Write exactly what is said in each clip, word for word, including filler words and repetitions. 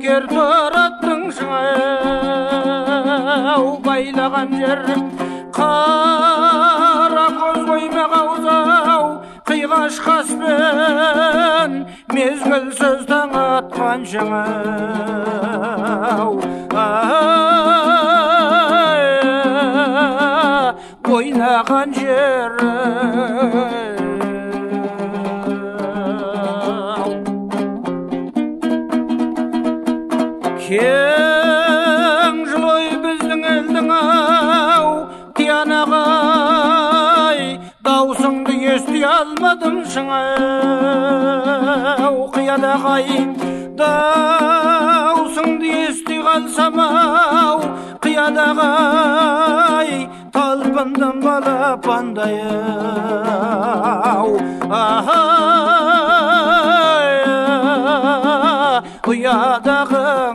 ер тұраттың шыңау байлаған жер қара көз қоймақ аузау қиғаш қаспен мезгілсіз таң атқан шыңау ойнаған жер кең жылой біздің елдің ау қиянағай даусыңды ести алмадым шыңау қиянағай даусыңды ести қалсам ау қиянағай талпындым балапандай ау ұядағың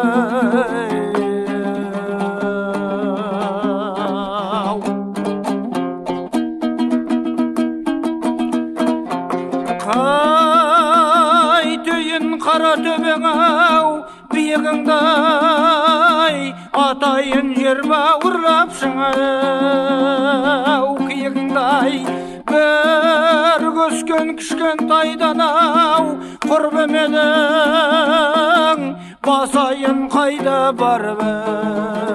қайтейін қара төбең ау биігіңдай атайын жер бауырлап шыңау киігіңдай бір көскен кішкентайдан ау құрбым едің басайын қайда барып